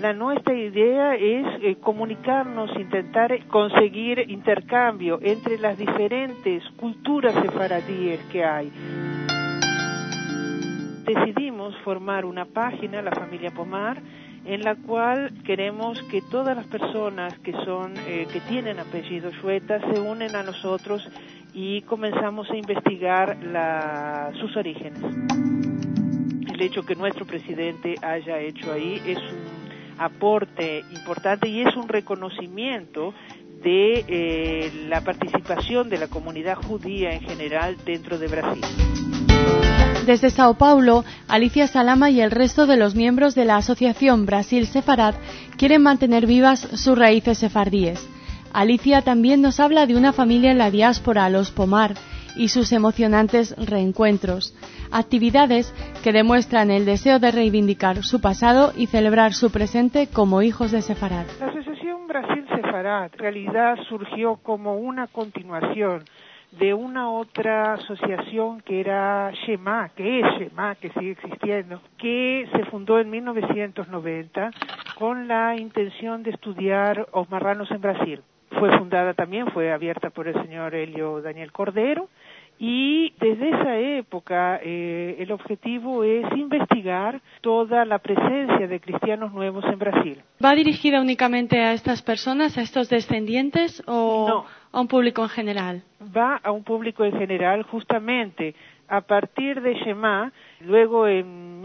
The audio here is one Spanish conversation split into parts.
La nuestra idea es comunicarnos, intentar conseguir intercambio entre las diferentes culturas sefaradíes que hay. Decidimos formar una página, la familia Pomar, en la cual queremos que todas las personas que tienen apellido Shueta se unen a nosotros y comenzamos a investigar sus orígenes. El hecho que nuestro presidente haya hecho ahí es un aporte importante y es un reconocimiento de la participación de la comunidad judía en general dentro de Brasil. Desde Sao Paulo, Alicia Salama y el resto de los miembros de la Asociación Brasil Sefarad quieren mantener vivas sus raíces sefardíes. Alicia también nos habla de una familia en la diáspora, los Pomar, y sus emocionantes reencuentros, actividades que demuestran el deseo de reivindicar su pasado y celebrar su presente como hijos de Sefarad. La Asociación Brasil Sefarad en realidad surgió como una continuación de una otra asociación que era Shema, que sigue existiendo, que se fundó en 1990 con la intención de estudiar os marranos en Brasil. Fue abierta por el señor Helio Daniel Cordero, y desde esa época el objetivo es investigar toda la presencia de cristianos nuevos en Brasil. ¿Va dirigida únicamente a estas personas, a estos descendientes, o no, a un público en general? Va a un público en general, justamente a partir de Shema. Luego en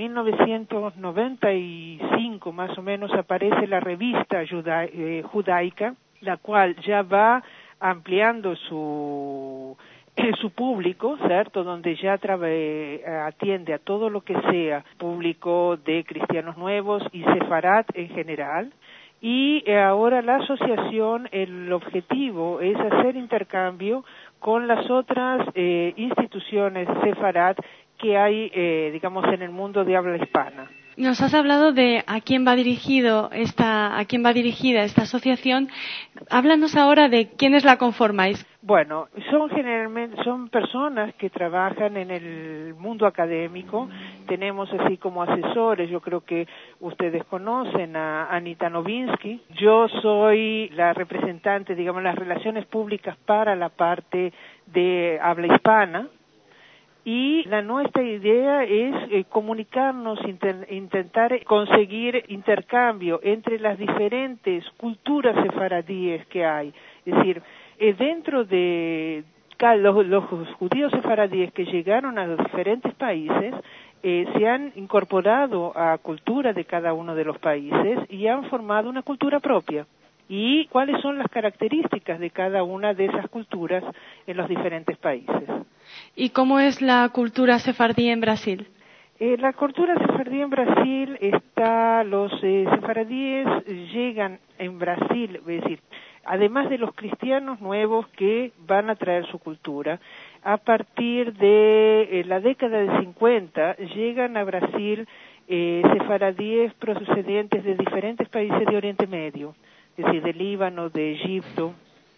1995 más o menos aparece la revista judaica, la cual ya va ampliando su público, ¿cierto?, donde ya atiende a todo lo que sea público de cristianos nuevos y sefarad en general. Y ahora la asociación, el objetivo es hacer intercambio con las otras instituciones sefarad que hay, en el mundo de habla hispana. Nos has hablado de a quién va dirigida esta asociación. Háblanos ahora de quiénes la conformáis. Bueno, son personas que trabajan en el mundo académico. Tenemos así como asesores, yo creo que ustedes conocen a Anita Novinsky. Yo soy la representante, las relaciones públicas para la parte de habla hispana. Y la nuestra idea es comunicarnos, intentar conseguir intercambio entre las diferentes culturas sefaradíes que hay. Es decir, dentro de los judíos sefaradíes que llegaron a los diferentes países, se han incorporado a cultura de cada uno de los países y han formado una cultura propia. ¿Y cuáles son las características de cada una de esas culturas en los diferentes países? ¿Y cómo es la cultura sefardí en Brasil? La cultura sefardí en Brasil los sefaradíes llegan en Brasil, es decir, además de los cristianos nuevos que van a traer su cultura, a partir de la década de 50 llegan a Brasil sefaradíes procedentes de diferentes países de Oriente Medio, es decir, de Líbano, de Egipto,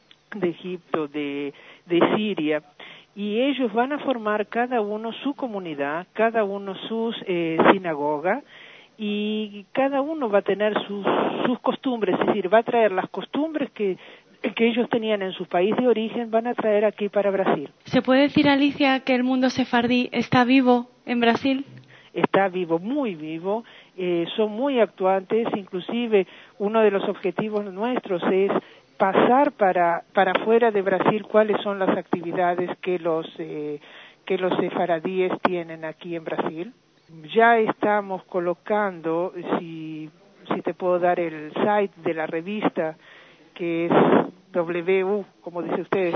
de Siria. Y ellos van a formar cada uno su comunidad, cada uno sus sinagoga, y cada uno va a tener sus costumbres, es decir, va a traer las costumbres que ellos tenían en su país de origen, van a traer aquí para Brasil. ¿Se puede decir, Alicia, que el mundo sefardí está vivo en Brasil? Está vivo, muy vivo, son muy actuantes, inclusive uno de los objetivos nuestros es pasar para fuera de Brasil cuáles son las actividades que los sefaradíes tienen aquí en Brasil. Ya estamos colocando, si te puedo dar el site de la revista, que es como dice usted,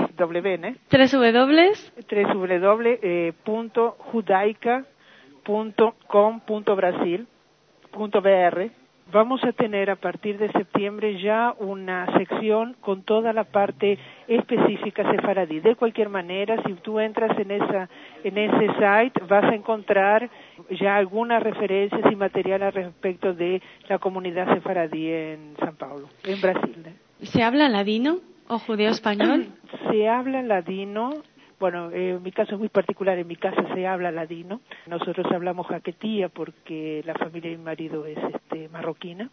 www.judaica.com.br. Vamos a tener a partir de septiembre ya una sección con toda la parte específica sefaradí. De cualquier manera, si tú entras en ese site, vas a encontrar ya algunas referencias y material al respecto de la comunidad sefaradí en São Paulo, en Brasil. ¿Se habla ladino o judeo español? Se habla ladino. Bueno, en mi caso es muy particular, en mi casa se habla ladino. Nosotros hablamos jaquetía porque la familia de mi marido es marroquina.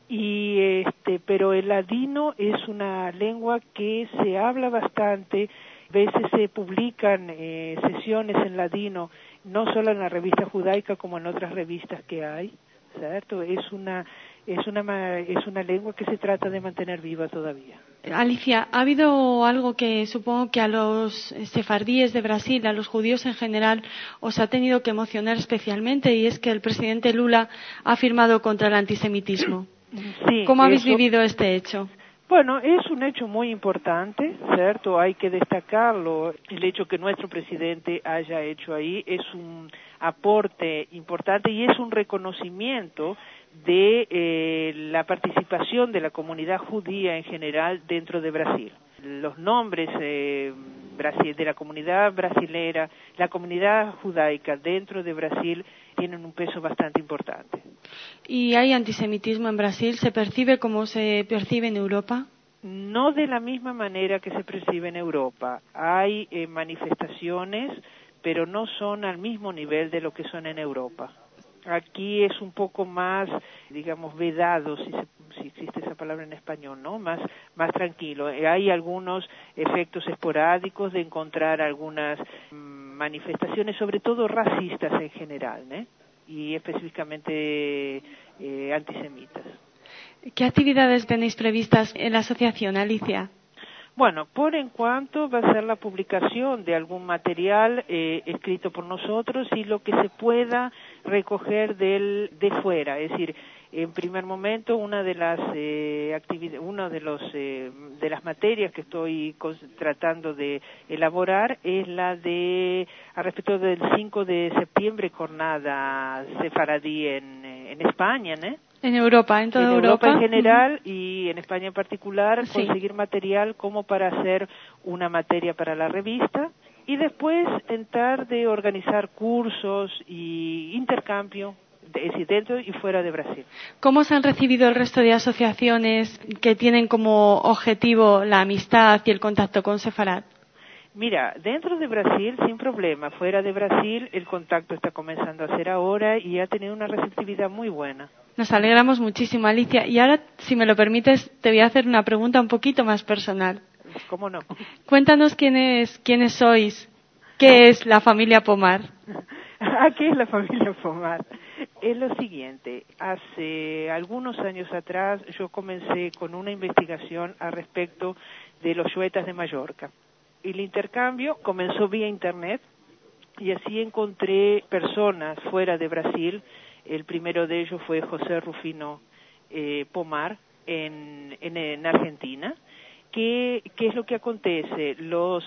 Pero el ladino es una lengua que se habla bastante. A veces se publican sesiones en ladino, no solo en la revista judaica como en otras revistas que hay, ¿cierto? Es una lengua que se trata de mantener viva todavía. Alicia, ha habido algo que supongo que a los sefardíes de Brasil, a los judíos en general, os ha tenido que emocionar especialmente, y es que el presidente Lula ha firmado contra el antisemitismo. Sí, ¿Cómo habéis vivido este hecho? Bueno, es un hecho muy importante, ¿cierto? Hay que destacarlo. El hecho que nuestro presidente haya hecho ahí es un aporte importante y es un reconocimiento de la participación de la comunidad judía en general dentro de Brasil. Los nombres de la comunidad brasilera, la comunidad judaica dentro de Brasil tienen un peso bastante importante. ¿Y hay antisemitismo en Brasil? ¿Se percibe como se percibe en Europa? No de la misma manera que se percibe en Europa. Hay manifestaciones, pero no son al mismo nivel de lo que son en Europa. Aquí es un poco más, digamos, vedado, si existe esa palabra en español, ¿no? Más tranquilo. Hay algunos efectos esporádicos de encontrar algunas manifestaciones, sobre todo racistas en general, ¿eh? Y específicamente antisemitas. ¿Qué actividades tenéis previstas en la asociación, Alicia? Bueno, por en cuanto va a ser la publicación de algún material escrito por nosotros y lo que se pueda recoger de fuera, es decir, en primer momento una de las de las materias que estoy tratando de elaborar es la a respecto del 5 de septiembre, jornada sefaradí en España, ¿no? En Europa, en toda Europa en general y en España en particular, sí. Conseguir material como para hacer una materia para la revista y después intentar de organizar cursos y intercambio, es decir, dentro y fuera de Brasil. ¿Cómo se han recibido el resto de asociaciones que tienen como objetivo la amistad y el contacto con Sefarad? Mira, dentro de Brasil sin problema, fuera de Brasil el contacto está comenzando a hacer ahora y ha tenido una receptividad muy buena. Nos alegramos muchísimo, Alicia. Y ahora, si me lo permites, te voy a hacer una pregunta un poquito más personal. ¿Cómo no? Cuéntanos quiénes sois. ¿Qué es la familia Pomar? ¿Qué es la familia Pomar? Es lo siguiente, hace algunos años atrás yo comencé con una investigación al respecto de los Xuetas de Mallorca. El intercambio comenzó vía Internet y así encontré personas fuera de Brasil. El primero de ellos fue José Rufino Pomar en Argentina. ¿Qué es lo que acontece? Los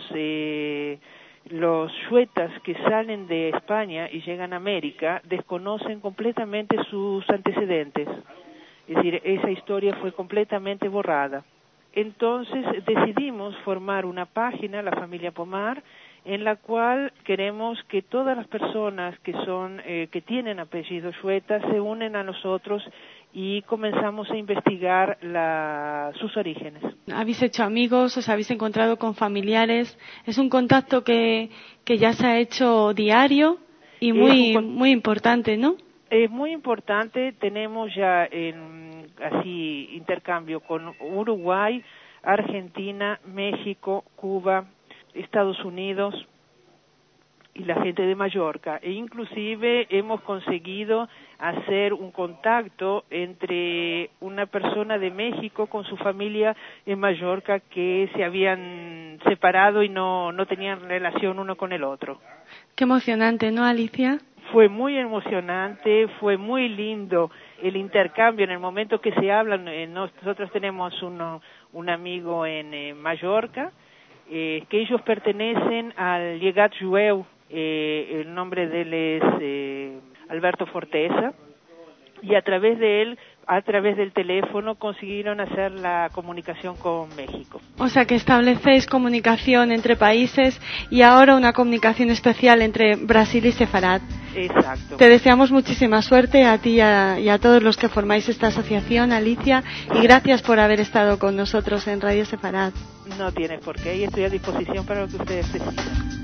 xuetas que salen de España y llegan a América desconocen completamente sus antecedentes. Es decir, esa historia fue completamente borrada. Entonces decidimos formar una página, la familia Pomar, en la cual queremos que todas las personas que tienen apellido Xueta se unen a nosotros y comenzamos a investigar sus orígenes. ¿Habéis hecho amigos? ¿Os habéis encontrado con familiares? Es un contacto que ya se ha hecho diario y muy importante, ¿no? Es muy importante. Tenemos ya intercambio con Uruguay, Argentina, México, Cuba, Estados Unidos y la gente de Mallorca. E inclusive hemos conseguido hacer un contacto entre una persona de México con su familia en Mallorca que se habían separado y no tenían relación uno con el otro. Qué emocionante, ¿no, Alicia? Fue muy emocionante, fue muy lindo el intercambio en el momento que se hablan. Nosotros tenemos un amigo en Mallorca, que ellos pertenecen al Llegat Jueu, el nombre de él es Alberto Forteza, y a través de él, a través del teléfono, consiguieron hacer la comunicación con México. O sea que establecéis comunicación entre países y ahora una comunicación especial entre Brasil y Sefarad. Exacto. Te deseamos muchísima suerte a ti y a todos los que formáis esta asociación, Alicia, y gracias por haber estado con nosotros en Radio Sefarad. No tienes por qué, y estoy a disposición para lo que ustedes necesiten.